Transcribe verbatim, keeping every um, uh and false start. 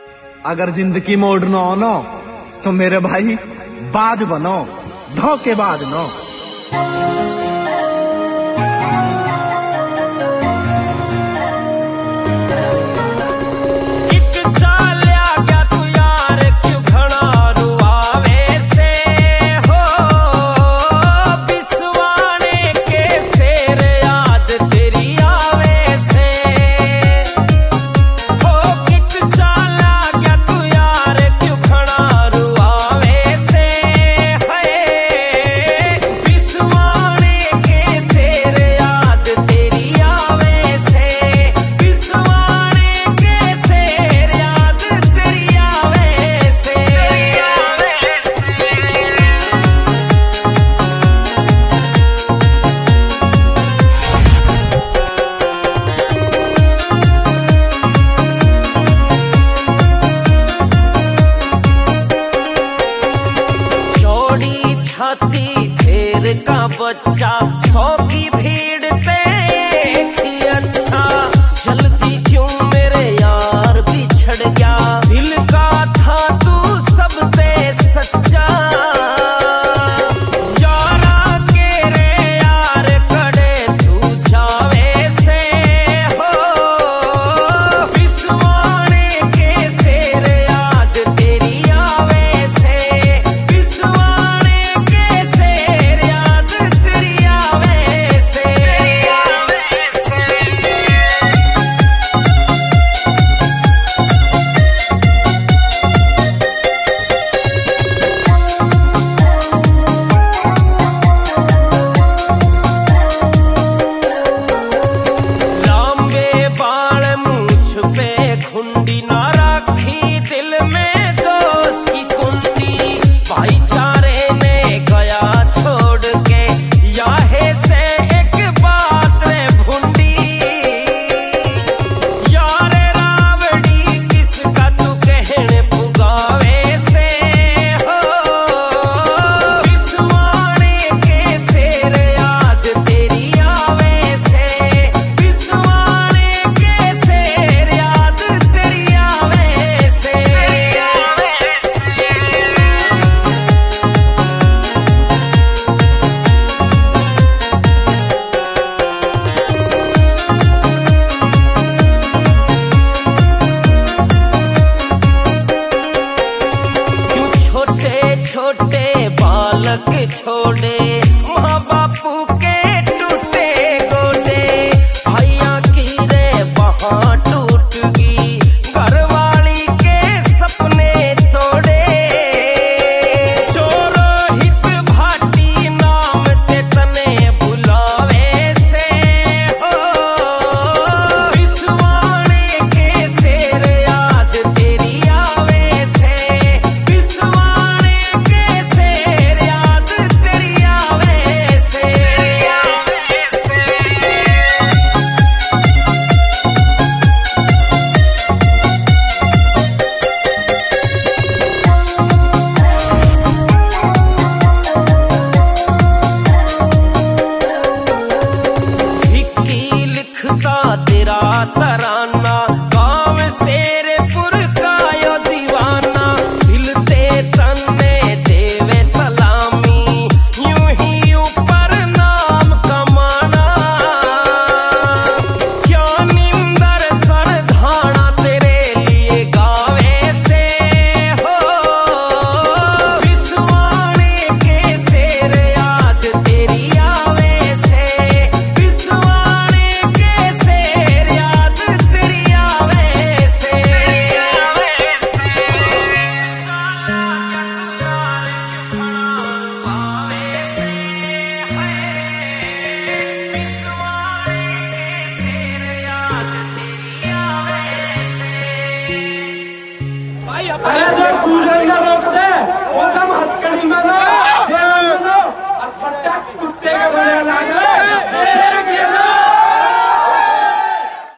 अगर जिंदगी में उड़ना हो ना तो मेरे भाई बाज बनो, धोखेबाज नो। शेर का बच्चा सौ की भीड़ देख अच्छा, जल्दी क्यों मेरे यार बिछड़ गया, दिल का था तू सबसे सच्चा। यारा के रे यार कड़े तू जावे से हो, विश्वाने के शेर याद तेरी आवे से, विश्वाने के शेर याद तेरी आवे से। लांबे बाल मूछ पे खुंडी ना राखी, दिल में दोस्त की कुंडी, भाईचारे ने गया छोड़ के याहे से एक बात रे भुंडी। यार रावड़ी किसका तू कहने पुगावे से हो, विश्वाने के शेर याद तेरी आवे से, विश्वाने के शेर याद तेरी आवे से। क्यों छोटे छोटे बालक छोड़े माँ बापू के टूटे गोडे, भैया की रे वहाँ टूट गई, घरवाली के सपने तोड़े। चोरोहित भाटी नाम ते तने बुलावे से हो, विश्वाने के शेर याद तेरी आवे से, विश्वाने के शेर याद तेरी आवे से। विक्की लिखता तेरा तराना, गाँव शेरपुर का यो दीवाना, दिल ते तन्ने देवे सलामी, यूं ही ऊपर नाम कमाना। क्या निंदर सरधाना तेरे लिए गावे से हो, विश्वाने के शेर याद तेरी आवे से, विश्वाने के शेर याद तेरी आवे से। अरे जो पूजन का रोक दे वो कम हथकड़ी में ना